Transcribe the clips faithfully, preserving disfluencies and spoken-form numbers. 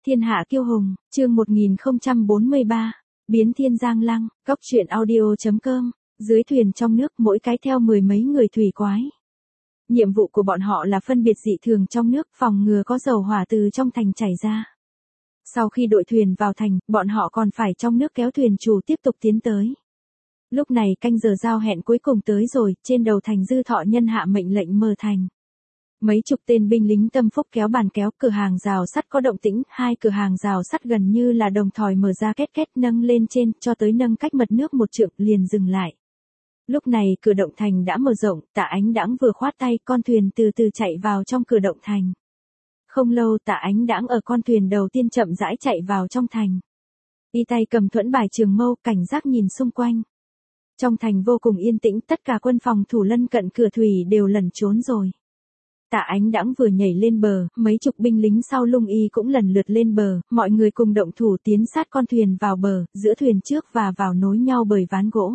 Thiên hạ kiêu hùng, chương một nghìn không trăm bốn mươi ba, biến thiên giang lăng, góc truyện audio chấm com, dưới thuyền trong nước mỗi cái theo mười mấy người thủy quái. Nhiệm vụ của bọn họ là phân biệt dị thường trong nước, phòng ngừa có dầu hỏa từ trong thành chảy ra. Sau khi đội thuyền vào thành, bọn họ còn phải trong nước kéo thuyền chủ tiếp tục tiến tới. Lúc này canh giờ giao hẹn cuối cùng tới rồi, trên đầu thành Dư Thọ Nhân hạ mệnh lệnh mở thành. Mấy chục tên binh lính tâm phúc kéo bàn kéo, cửa hàng rào sắt có động tĩnh, hai cửa hàng rào sắt gần như là đồng thời mở ra két két nâng lên trên, cho tới nâng cách mặt nước một trượng liền dừng lại. Lúc này cửa động thành đã mở rộng, Tạ Ánh Đãng vừa khoát tay, con thuyền từ từ chạy vào trong cửa động thành. Không lâu Tạ Ánh Đãng ở con thuyền đầu tiên chậm rãi chạy vào trong thành. Y tay cầm thuẫn bài trường mâu, cảnh giác nhìn xung quanh. Trong thành vô cùng yên tĩnh, tất cả quân phòng thủ lân cận cửa thủy đều lẩn trốn rồi. Tạ Ánh Đãng vừa nhảy lên bờ, mấy chục binh lính sau lưng y cũng lần lượt lên bờ, mọi người cùng động thủ tiến sát con thuyền vào bờ, giữa thuyền trước và vào nối nhau bởi ván gỗ.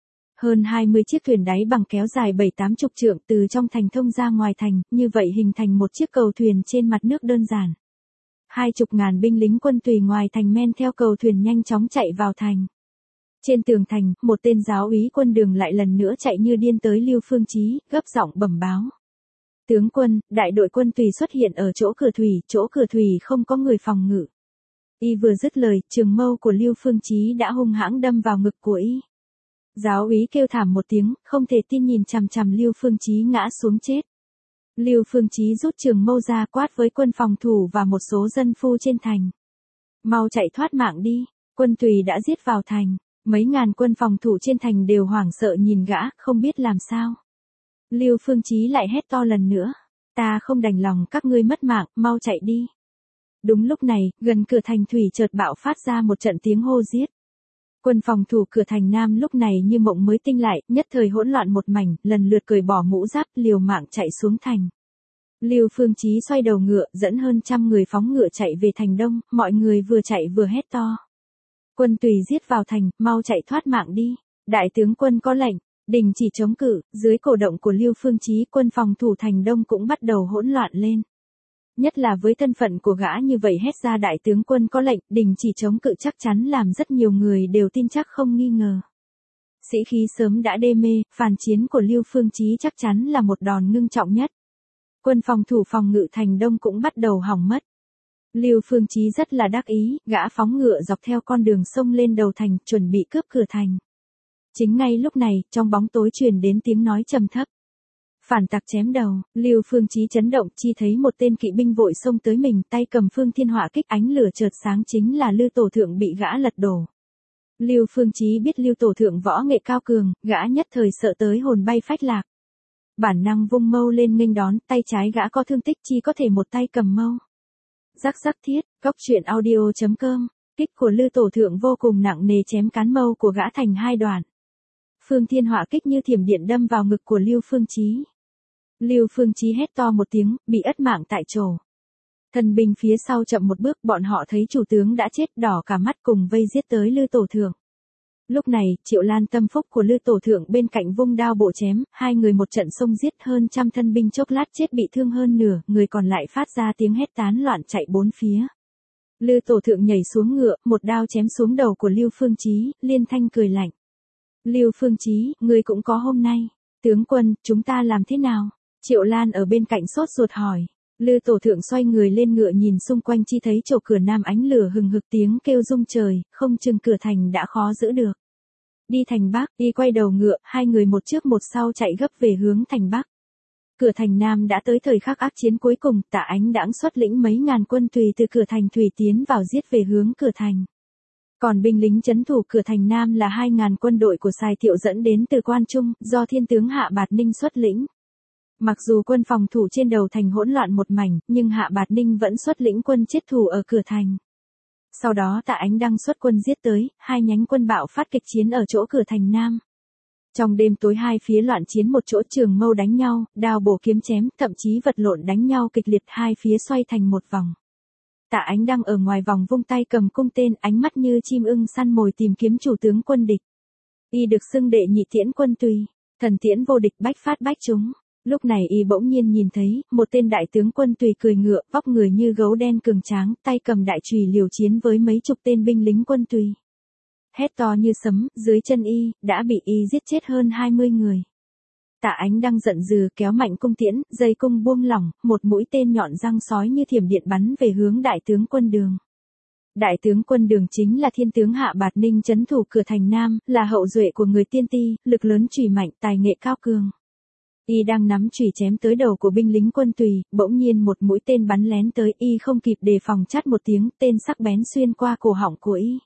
Hơn hai mươi chiếc thuyền đáy bằng kéo dài bảy tám chục trượng từ trong thành thông ra ngoài thành, như vậy hình thành một chiếc cầu thuyền trên mặt nước đơn giản. Hai chục ngàn binh lính quân tùy ngoài thành men theo cầu thuyền nhanh chóng chạy vào thành. Trên tường thành, một tên giáo úy quân đường lại lần nữa chạy như điên tới Lưu Phương Chí, gấp giọng bẩm báo. Tướng quân, đại đội quân tùy xuất hiện ở chỗ cửa thủy, chỗ cửa thủy không có người phòng ngự. Y vừa dứt lời, trường mâu của Lưu Phương Chí đã hung hãng đâm vào ngực của y. Giáo úy kêu thảm một tiếng, không thể tin nhìn chằm chằm Lưu Phương Chí ngã xuống chết. Lưu Phương Chí rút trường mâu ra quát với quân phòng thủ và một số dân phu trên thành. Mau chạy thoát mạng đi, quân tùy đã giết vào thành, mấy ngàn quân phòng thủ trên thành đều hoảng sợ nhìn gã, không biết làm sao. Lưu Phương Chí lại hét to lần nữa, ta không đành lòng các ngươi mất mạng, mau chạy đi. Đúng lúc này, gần cửa thành thủy chợt bạo phát ra một trận tiếng hô giết. Quân phòng thủ cửa thành Nam lúc này như mộng mới tinh lại, nhất thời hỗn loạn một mảnh, lần lượt cởi bỏ mũ giáp, liều mạng chạy xuống thành. Lưu Phương Chí xoay đầu ngựa, dẫn hơn trăm người phóng ngựa chạy về thành Đông, mọi người vừa chạy vừa hét to. Quân tùy giết vào thành, mau chạy thoát mạng đi. Đại tướng quân có lệnh, đình chỉ chống cự, dưới cổ động của Lưu Phương Chí, quân phòng thủ thành Đông cũng bắt đầu hỗn loạn lên. Nhất là với thân phận của gã như vậy hét ra đại tướng quân có lệnh, đình chỉ chống cự chắc chắn làm rất nhiều người đều tin chắc không nghi ngờ. Sĩ khí sớm đã đê mê, phản chiến của Lưu Phương Chí chắc chắn là một đòn ngưng trọng nhất. Quân phòng thủ phòng ngự thành Đông cũng bắt đầu hỏng mất. Lưu Phương Chí rất là đắc ý, gã phóng ngựa dọc theo con đường sông lên đầu thành, chuẩn bị cướp cửa thành. Chính ngay lúc này, trong bóng tối truyền đến tiếng nói trầm thấp. Phản tặc chém đầu, Lưu Phương Chí chấn động, chi thấy một tên kỵ binh vội xông tới mình, tay cầm phương thiên hỏa kích, ánh lửa chợt sáng, chính là Lưu Tổ Thượng bị gã lật đổ. Lưu Phương Chí biết Lưu Tổ Thượng võ nghệ cao cường, gã nhất thời sợ tới hồn bay phách lạc. Bản năng vung mâu lên nghênh đón, tay trái gã có thương tích, chi có thể một tay cầm mâu. Rắc rắc thiết, góc truyện audio chấm com, kích của Lưu Tổ Thượng vô cùng nặng nề chém cán mâu của gã thành hai đoạn. Phương thiên hỏa kích như thiểm điện đâm vào ngực của Lưu Phương Chí. Lưu Phương Chí hét to một tiếng, bị ất mạng tại chỗ. Thần binh phía sau chậm một bước, bọn họ thấy chủ tướng đã chết, đỏ cả mắt cùng vây giết tới Lưu Tổ Thượng. Lúc này, Triệu Lan tâm phúc của Lưu Tổ Thượng bên cạnh vung đao bộ chém, hai người một trận xông giết, hơn trăm thân binh chốc lát chết bị thương hơn nửa, người còn lại phát ra tiếng hét tán loạn chạy bốn phía. Lưu Tổ Thượng nhảy xuống ngựa, một đao chém xuống đầu của Lưu Phương Chí, liên thanh cười lạnh. Lưu Phương Chí, ngươi cũng có hôm nay. Tướng quân, chúng ta làm thế nào? Triệu Lan ở bên cạnh sốt ruột hỏi. Lưu Tổ Thượng xoay người lên ngựa nhìn xung quanh, chi thấy chỗ cửa Nam ánh lửa hừng hực, tiếng kêu rung trời, không chừng cửa thành đã khó giữ được. Đi thành Bắc, đi quay đầu ngựa, hai người một trước một sau chạy gấp về hướng thành Bắc. Cửa thành Nam đã tới thời khắc ác chiến cuối cùng, Tạ Ánh Đãng xuất lĩnh mấy ngàn quân tùy từ cửa thành thủy tiến vào giết về hướng cửa thành. Còn binh lính trấn thủ cửa thành Nam là hai ngàn quân đội của Sài Thiệu dẫn đến từ Quan Trung, do thiên tướng Hạ Bạt Ninh xuất lĩnh. Mặc dù quân phòng thủ trên đầu thành hỗn loạn một mảnh, nhưng Hạ Bạt Ninh vẫn xuất lĩnh quân chết thủ ở cửa thành. Sau đó Tạ Ánh Đăng xuất quân giết tới, hai nhánh quân bạo phát kịch chiến ở chỗ cửa thành Nam. Trong đêm tối hai phía loạn chiến, một chỗ trường mâu đánh nhau, đao bổ kiếm chém, thậm chí vật lộn đánh nhau kịch liệt, hai phía xoay thành một vòng. Tạ Ánh Đăng ở ngoài vòng vung tay cầm cung tên, ánh mắt như chim ưng săn mồi tìm kiếm chủ tướng quân địch. Y được xưng đệ nhị tiễn quân tùy, thần tiễn vô địch bách phát bách trúng. Lúc này y bỗng nhiên nhìn thấy, một tên đại tướng quân tùy cười ngựa, vóc người như gấu đen cường tráng, tay cầm đại chùy liều chiến với mấy chục tên binh lính quân tùy. Hét to như sấm, dưới chân y, đã bị y giết chết hơn hai mươi người. Tạ Ánh Đăng giận dữ kéo mạnh cung tiễn, dây cung buông lỏng, một mũi tên nhọn răng sói như thiểm điện bắn về hướng đại tướng quân Đường. Đại tướng quân Đường chính là thiên tướng Hạ Bạt Ninh trấn thủ cửa thành Nam, là hậu duệ của người tiên ti, lực lớn chùy mạnh, tài nghệ cao cường. Y đang nắm chùy chém tới đầu của binh lính quân tùy, bỗng nhiên một mũi tên bắn lén tới, y không kịp đề phòng, chát một tiếng, tên sắc bén xuyên qua cổ họng của y.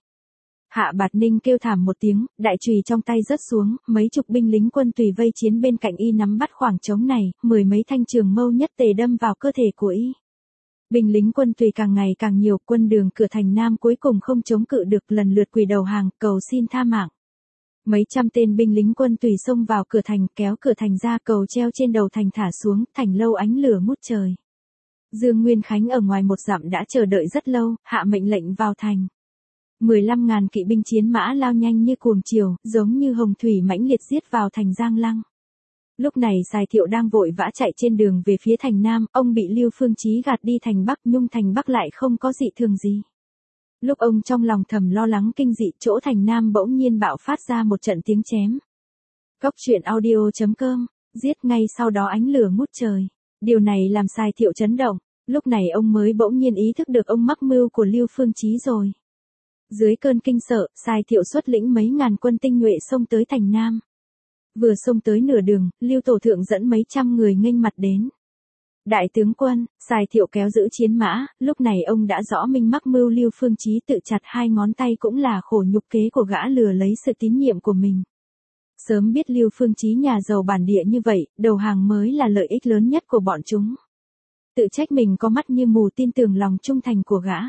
Hạ Bạt Ninh kêu thảm một tiếng, đại chùy trong tay rớt xuống, mấy chục binh lính quân tùy vây chiến bên cạnh y nắm bắt khoảng trống này, mười mấy thanh trường mâu nhất tề đâm vào cơ thể của y. Binh lính quân tùy càng ngày càng nhiều, quân Đường cửa thành Nam cuối cùng không chống cự được, lần lượt quỳ đầu hàng, cầu xin tha mạng. Mấy trăm tên binh lính quân tùy xông vào cửa thành, kéo cửa thành ra, cầu treo trên đầu thành thả xuống, thành lâu ánh lửa ngút trời. Dương Nguyên Khánh ở ngoài một dặm đã chờ đợi rất lâu, hạ mệnh lệnh vào thành. mười lăm ngàn kỵ binh chiến mã lao nhanh như cuồng chiều, giống như hồng thủy mãnh liệt giết vào thành Giang Lăng. Lúc này Sài Thiệu đang vội vã chạy trên đường về phía thành Nam, ông bị Lưu Phương Chí gạt đi thành Bắc, nhưng thành Bắc lại không có dị thường gì. Lúc ông trong lòng thầm lo lắng kinh dị, chỗ thành Nam bỗng nhiên bạo phát ra một trận tiếng chém. Góc truyện audio chấm com, giết ngay sau đó ánh lửa ngút trời. Điều này làm Sài Thiệu chấn động, lúc này ông mới bỗng nhiên ý thức được ông mắc mưu của Lưu Phương Chí rồi. Dưới cơn kinh sợ, Sài Thiệu xuất lĩnh mấy ngàn quân tinh nhuệ xông tới thành Nam. Vừa xông tới nửa đường, Lưu Tổ Thượng dẫn mấy trăm người nghênh mặt đến. Đại tướng quân, Sài Thiệu kéo giữ chiến mã, lúc này ông đã rõ minh mắc mưu Lưu Phương Chí tự chặt hai ngón tay cũng là khổ nhục kế của gã lừa lấy sự tín nhiệm của mình. Sớm biết Lưu Phương Chí nhà giàu bản địa như vậy, đầu hàng mới là lợi ích lớn nhất của bọn chúng. Tự trách mình có mắt như mù, tin tưởng lòng trung thành của gã.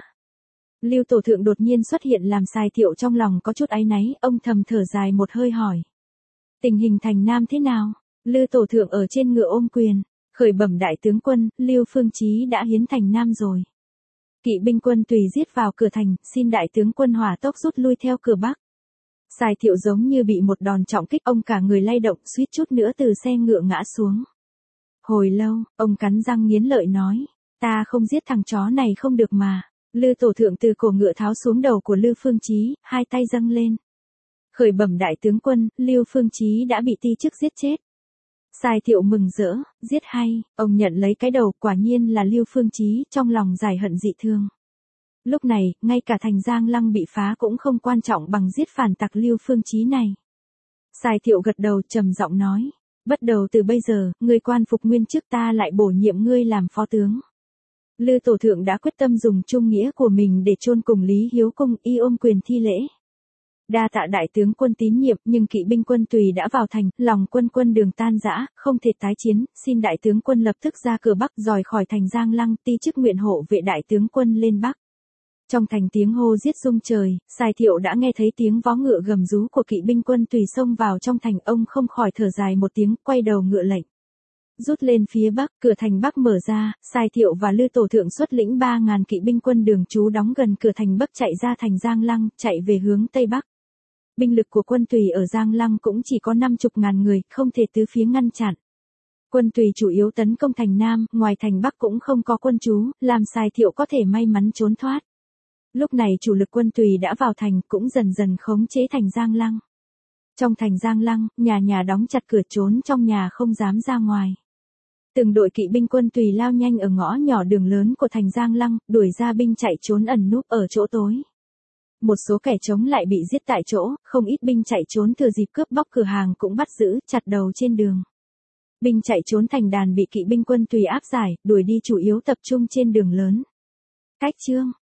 Lưu Tổ Thượng đột nhiên xuất hiện làm Sài Thiệu trong lòng có chút áy náy, ông thầm thở dài một hơi hỏi. Tình hình thành Nam thế nào? Lưu Tổ Thượng ở trên ngựa ôm quyền, khởi bẩm đại tướng quân, Lưu Phương Chí đã hiến thành Nam rồi. Kỵ binh quân tùy giết vào cửa thành, xin đại tướng quân hỏa tốc rút lui theo cửa Bắc. Sài Thiệu giống như bị một đòn trọng kích, ông cả người lay động, suýt chút nữa từ xe ngựa ngã xuống. Hồi lâu, ông cắn răng nghiến lợi nói, ta không giết thằng chó này không được mà. Lưu Tổ Thượng từ cổ ngựa tháo xuống đầu của Lưu Phương Chí, hai tay dâng lên. Khởi bẩm đại tướng quân, Lưu Phương Chí đã bị ti chức giết chết. Sài Thiệu mừng rỡ, giết hay, ông nhận lấy cái đầu, quả nhiên là Lưu Phương Chí, trong lòng giải hận dị thương. Lúc này, ngay cả thành Giang Lăng bị phá cũng không quan trọng bằng giết phản tặc Lưu Phương Chí này. Sài Thiệu gật đầu trầm giọng nói, bắt đầu từ bây giờ, ngươi quan phục nguyên chức, ta lại bổ nhiệm ngươi làm phó tướng. Lưu Tổ Thượng đã quyết tâm dùng trung nghĩa của mình để chôn cùng Lý Hiếu Cung, y ôm quyền thi lễ. Đa tạ đại tướng quân tín nhiệm, nhưng kỵ binh quân tùy đã vào thành, lòng quân quân Đường tan rã, không thể tái chiến, xin đại tướng quân lập tức ra cửa Bắc, dòi khỏi thành Giang Lăng, ti chức nguyện hộ vệ đại tướng quân lên Bắc. Trong thành tiếng hô giết rung trời, Sài Thiệu đã nghe thấy tiếng vó ngựa gầm rú của kỵ binh quân tùy xông vào trong thành, ông không khỏi thở dài một tiếng, quay đầu ngựa lệnh. Rút lên phía Bắc, cửa thành Bắc mở ra, Sài Thiệu và Lưu Tổ Thượng xuất lĩnh ba ngàn kỵ binh quân Đường trú đóng gần cửa thành Bắc chạy ra thành Giang Lăng, chạy về hướng Tây Bắc. Binh lực của quân tùy ở Giang Lăng cũng chỉ có năm chục ngàn người, không thể tứ phía ngăn chặn. Quân tùy chủ yếu tấn công thành Nam, ngoài thành Bắc cũng không có quân trú, làm Sài Thiệu có thể may mắn trốn thoát. Lúc này chủ lực quân tùy đã vào thành, cũng dần dần khống chế thành Giang Lăng. Trong thành Giang Lăng, nhà nhà đóng chặt cửa, trốn trong nhà không dám ra ngoài. Từng đội kỵ binh quân tùy lao nhanh ở ngõ nhỏ đường lớn của thành Giang Lăng, đuổi ra binh chạy trốn ẩn núp ở chỗ tối. Một số kẻ chống lại bị giết tại chỗ, không ít binh chạy trốn thừa dịp cướp bóc cửa hàng cũng bắt giữ, chặt đầu trên đường. Binh chạy trốn thành đàn bị kỵ binh quân tùy áp giải, đuổi đi chủ yếu tập trung trên đường lớn. Cách chương